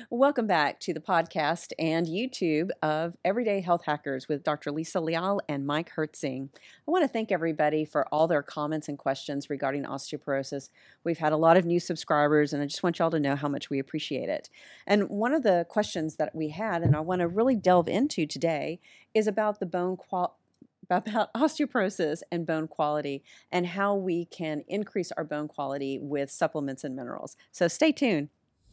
Welcome back to the podcast and YouTube of Everyday Health Hackers with Dr. Lisa Leal and Mike Hertzing. I want to thank everybody for all their comments and questions regarding osteoporosis. We've had a lot of new subscribers, and I just want y'all to know how much we appreciate it. And one of the questions that we had, and I want to really delve into today, is about the about osteoporosis and bone quality and how we can increase our bone quality with supplements and minerals. So stay tuned.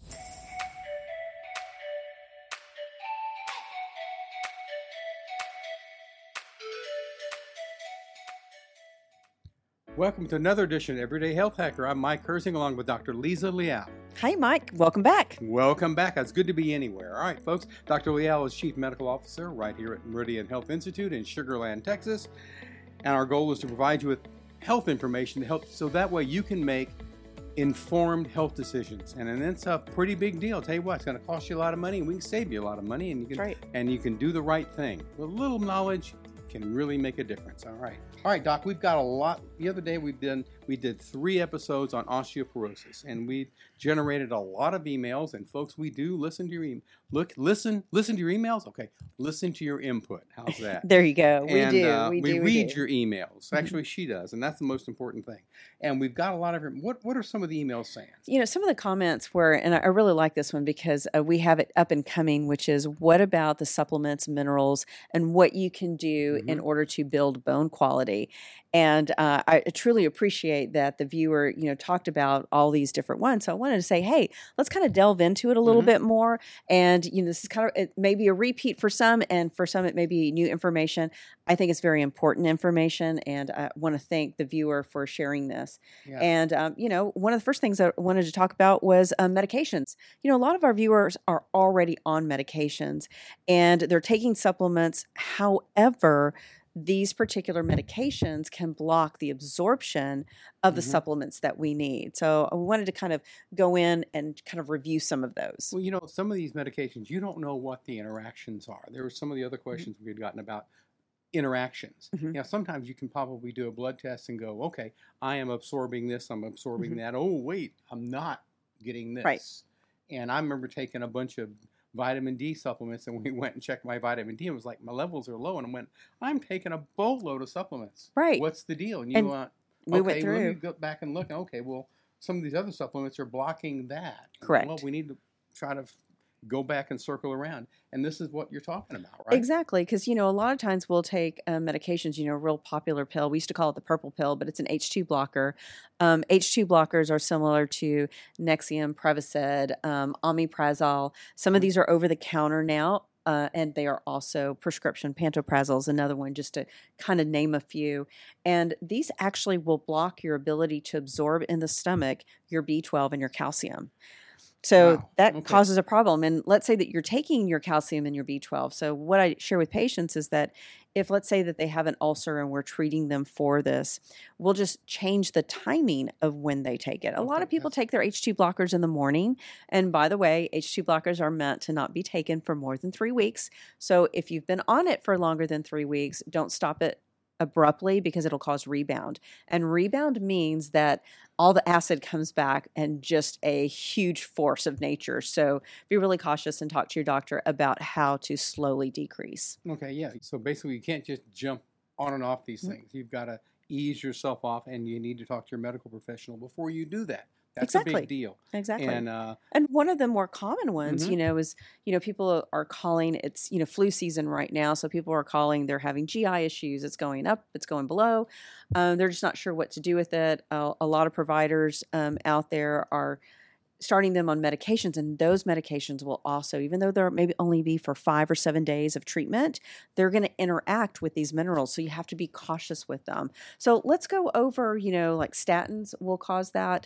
Welcome to another edition of Everyday Health Hacker. I'm Mike Hertzing along with Dr. Lisa Leal. Hi, Mike. Welcome back. Welcome back. It's good to be anywhere. All right, folks. Dr. Leal is Chief Medical Officer right here at Meridian Health Institute in Sugar Land, Texas. And our goal is to provide you with health information to help so that way you can make informed health decisions. And it's a pretty big deal. I'll tell you what, it's going to cost you a lot of money, and we can save you a lot of money, and you can do the right thing. With a little knowledge can really make a difference. All right, Doc, we've got a lot. The other day we did 3 episodes on osteoporosis, and we generated a lot of emails. And folks, we do listen to your listen to your emails. Okay, listen to your input. How's that? There you go. We read your emails. Actually, she does, and that's the most important thing. And we've got a lot of what are some of the emails saying? You know, some of the comments were, and I really like this one because we have it up and coming, which is what about the supplements, minerals, and what you can do in order to build bone quality. And I truly appreciate that the viewer, talked about all these different ones. So I wanted to say, hey, let's kind of delve into it a little bit more. And, this is kind of, it may be a repeat for some, and for some it may be new information. I think it's very important information, and I want to thank the viewer for sharing this. Yeah. And, one of the first things I wanted to talk about was medications. A lot of our viewers are already on medications, and they're taking supplements. However, these particular medications can block the absorption of the supplements that we need. So I wanted to kind of go in and kind of review some of those. Well, some of these medications, you don't know what the interactions are. There were some of the other questions we had gotten about interactions. Sometimes you can probably do a blood test and go, okay, I am absorbing this, I'm absorbing that. Oh, wait, I'm not getting this. Right. And I remember taking a bunch of vitamin D supplements, and we went and checked my vitamin D, and it was like, my levels are low, and I went, I'm taking a boatload of supplements. Right. What's the deal? And we went through. Let me go back and look. Okay, well, some of these other supplements are blocking that. Correct. Well, we need to try to go back and circle around. And this is what you're talking about, right? Exactly, because, a lot of times we'll take medications, a real popular pill. We used to call it the purple pill, but it's an H2 blocker. H2 blockers are similar to Nexium, Prevacid, Omeprazole. Some of these are over-the-counter now. And they are also prescription. Pantoprazole is another one, just to kind of name a few. And these actually will block your ability to absorb in the stomach your B12 and your calcium. So that causes a problem. And let's say that you're taking your calcium and your B12. So what I share with patients is that if, let's say that they have an ulcer and we're treating them for this, we'll just change the timing of when they take it. A lot of people take their H2 blockers in the morning. And by the way, H2 blockers are meant to not be taken for more than 3 weeks. So if you've been on it for longer than 3 weeks, don't stop it abruptly, because it'll cause rebound. And rebound means that all the acid comes back and just a huge force of nature. So be really cautious and talk to your doctor about how to slowly decrease. Okay, yeah. So basically, you can't just jump on and off these things. You've got to ease yourself off, and you need to talk to your medical professional before you do that. That's a big deal. Exactly. And one of the more common ones, is, people are calling, it's, flu season right now. So people are calling, they're having GI issues. It's going up, it's going below. They're just not sure what to do with it. A lot of providers out there are starting them on medications, and those medications will also, even though they're maybe only be for 5 or 7 days of treatment, they're going to interact with these minerals. So you have to be cautious with them. So let's go over, like statins will cause that.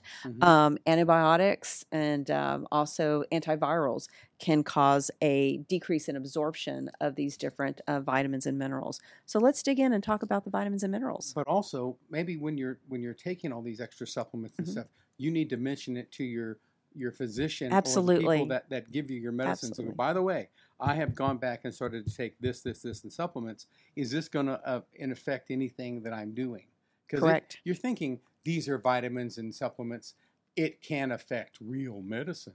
Antibiotics and also antivirals can cause a decrease in absorption of these different vitamins and minerals. So let's dig in and talk about the vitamins and minerals. But also, maybe when you're taking all these extra supplements and stuff, you need to mention it to your physician. Absolutely. Or the people that give you your medicines. And by the way, I have gone back and started to take this, and supplements. Is this going to affect anything that I'm doing? Correct. You're thinking these are vitamins and supplements. It can affect real medicines.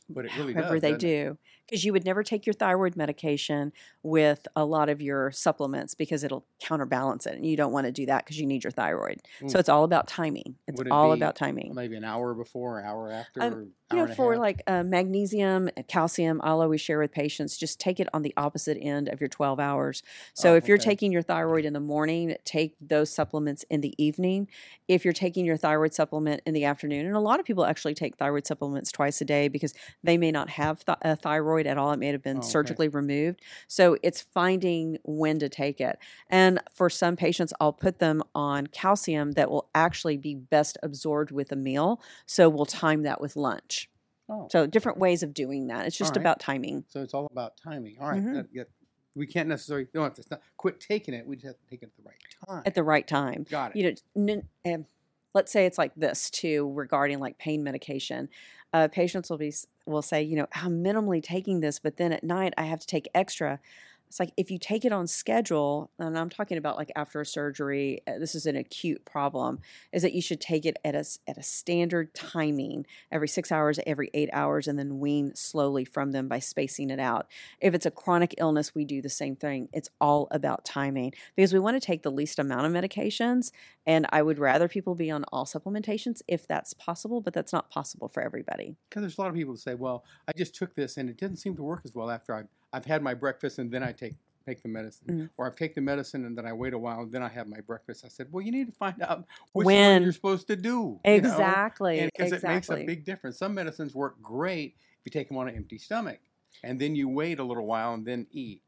But it really However does, they doesn't it? do, because you would never take your thyroid medication with a lot of your supplements because it'll counterbalance it, and you don't want to do that because you need your thyroid. So Mm. it's all about timing. It's Would it all be about timing. maybe an hour before, an hour after, Um, or you hour know, and a for half? like magnesium, calcium, I'll always share with patients, just take it on the opposite end of your 12 hours. So Oh, if you're okay. taking your thyroid in the morning, take those supplements in the evening. If you're taking your thyroid supplement in the afternoon, and a lot of people actually take thyroid supplements twice a day because they may not have a thyroid at all. It may have been Oh, okay. surgically removed. So it's finding when to take it. And for some patients, I'll put them on calcium that will actually be best absorbed with a meal. So we'll time that with lunch. Oh, So different ways of doing that. It's all just right. about timing. So it's all about timing. All right. Mhm. We can't necessarily don't have to quit taking it. We just have to take it at the right time. At the right time. Got it. You know, let's say it's like this too regarding like pain medication. Patients will say, you know, I'm minimally taking this, but then at night I have to take extra. It's like if you take it on schedule, and I'm talking about like after a surgery, this is an acute problem, is that you should take it at a standard timing every 6 hours, every 8 hours, and then wean slowly from them by spacing it out. If it's a chronic illness, we do the same thing. It's all about timing because we want to take the least amount of medications. And I would rather people be on all supplementations if that's possible, but that's not possible for everybody. Because there's a lot of people who say, "Well, I just took this and it didn't seem to work as well after I've had my breakfast and then I take the medicine, Mm. or I've taken the medicine and then I wait a while and then I have my breakfast." I said, "Well, you need to find out which When. one you're supposed to do." Exactly. Because it makes a Exactly. big difference. Some medicines work great if you take them on an empty stomach, and then you wait a little while and then eat.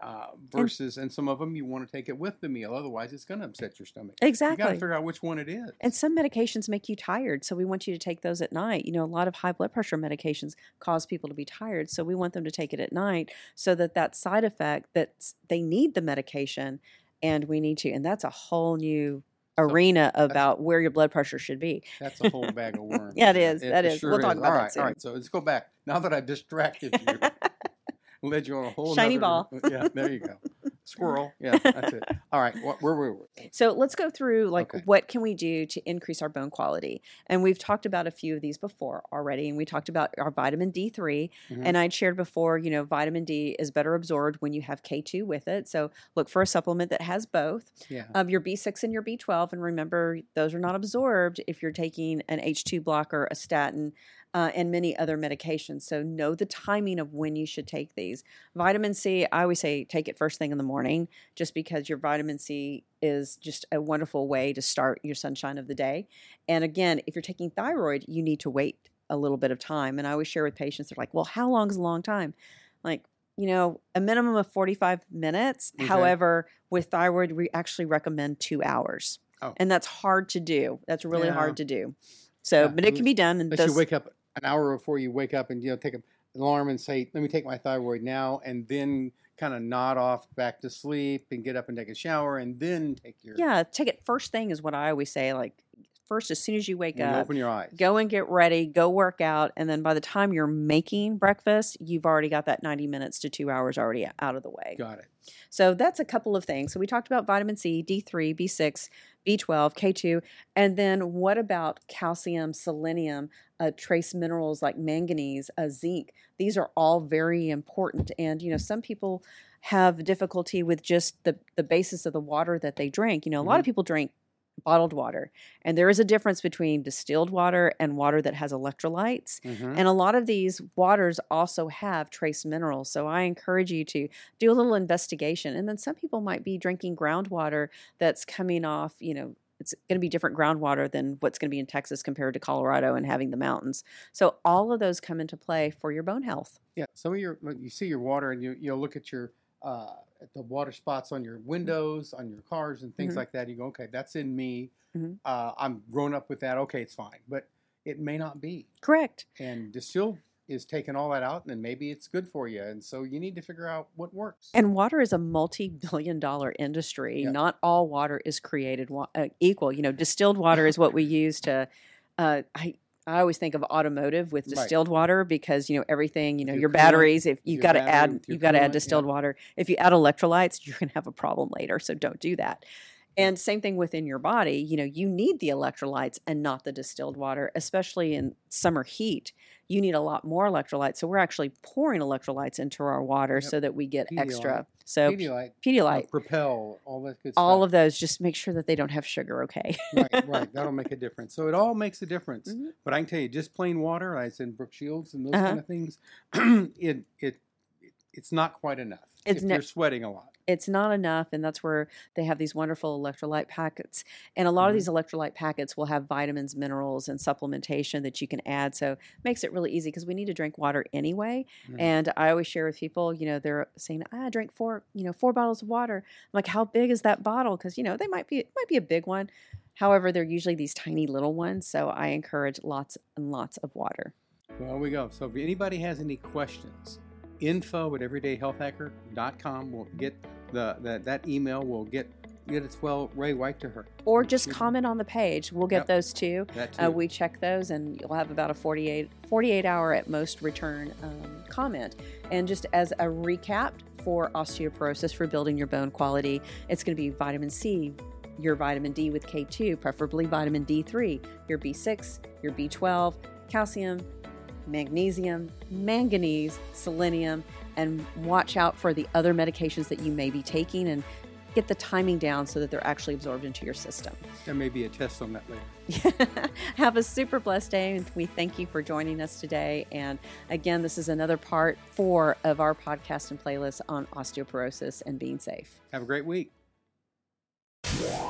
Versus, and some of them you want to take it with the meal. Otherwise, it's going to upset your stomach. You got to Exactly. figure out which one it is. And some medications make you tired, so we want you to take those at night. You know, a lot of high blood pressure medications cause people to be tired, so we want them to take it at night so that side effect that they need the medication and we need to. And that's a whole new arena about where your blood pressure should be. That's a whole bag of worms. Yeah, it is. That It is. sure We'll talk is. about All that right, soon. all right. So let's go back. Now that I've distracted you, led you on a whole Shiny nother- ball. Yeah, there you go. Squirrel. Yeah, that's it. All right, where were we? So let's go through like Okay. what can we do to increase our bone quality? And we've talked about a few of these before already, and we talked about our vitamin D3. Mhm. And I'd shared before, you know, vitamin D is better absorbed when you have K2 with it. So look for a supplement that has both. Yeah. Your B6 and your B12, and remember those are not absorbed if you're taking an H2 blocker, a statin, and many other medications. So know the timing of when you should take these. Vitamin C, I always say take it first thing in the morning, just because your vitamin C is just a wonderful way to start your sunshine of the day. And again, if you're taking thyroid, you need to wait a little bit of time. And I always share with patients, they're like, well, how long is a long time? Like, you know, a minimum of 45 minutes. Okay. However, with thyroid, we actually recommend 2 hours. Oh. And that's hard to do. That's really Yeah. hard to do. So, Yeah. but it can be done. And Unless you wake up an hour before you wake up and take an alarm and say, "Let me take my thyroid now," and then kind of nod off back to sleep and get up and take a shower and then take your take it first thing is what I always say. Like first, as soon as you wake when you up, open your eyes. go and get ready, go work out, and then by the time you're making breakfast, you've already got that 90 minutes to 2 hours already out of the way. Got it. So that's a couple of things. So we talked about vitamin C, D3, B6, B12, K2, and then what about calcium, selenium, trace minerals like manganese, zinc? These are all very important. And, you know, some people have difficulty with just the basis of the water that they drink. You know, a lot of people drink bottled water, and there is a difference between distilled water and water that has electrolytes. Mhm. And a lot of these waters also have trace minerals. So I encourage you to do a little investigation. And then some people might be drinking groundwater that's coming off, you know, it's going to be different groundwater than what's going to be in Texas compared to Colorado and having the mountains. So all of those come into play for your bone health. Yeah, some of you see your water and you'll look at your at the water spots on your windows, on your cars and things Mhm. like that. You go, okay, that's in me. Mhm. I'm grown up with that. Okay, it's fine, but it may not be. Correct. And distilled is taking all that out, and maybe it's good for you. And so you need to figure out what works. And water is a multi-billion-dollar industry. Yeah. Not all water is created equal. You know, distilled water is what we use to. I always think of automotive with Right. distilled water because, you know, everything, you know, With your your coolant, batteries, if you've your got to battery, add, with your you've got to add coolant, distilled yeah. water. If you add electrolytes, you're going to have a problem later. So don't do that. And same thing within your body, you know, you need the electrolytes and not the distilled water, especially in summer heat. you need a lot more electrolytes. So we're actually pouring electrolytes into our water Yep. so that we get Pedialyte. extra. So Pedialyte, Pedialyte, Propel, all that good all stuff. of those, just make sure that they don't have sugar, okay? Right. That'll make a difference. So it all makes a difference. Mhm. But I can tell you, just plain water, I said Brooke Shields and those Uh-huh. kind of things, it's not quite enough It's if you're sweating a lot. It's not enough, and that's where they have these wonderful electrolyte packets. And a lot of these electrolyte packets will have vitamins, minerals, and supplementation that you can add. So it makes it really easy because we need to drink water anyway. And I always share with people, they're saying, I drink 4 bottles of water. I'm like, how big is that bottle? Because, it might be a big one. However, they're usually these tiny little ones. So I encourage lots and lots of water. Well, we go. So if anybody has any questions, info@everydayhealthhacker.com. We'll get that email. We'll get it right to her. Or just comment on the page. We'll get those too. That too. We check those, and you'll have about a 48 hour at most return comment. And just as a recap for osteoporosis, for building your bone quality, it's going to be vitamin C, your vitamin D with K2, preferably vitamin D3, your B6, your B12, calcium, magnesium, manganese, selenium, and watch out for the other medications that you may be taking and get the timing down so that they're actually absorbed into your system. There may be a test on that later. Have a super blessed day, and we thank you for joining us today. And again, this is another part 4 of our podcast and playlist on osteoporosis and being safe. Have a great week.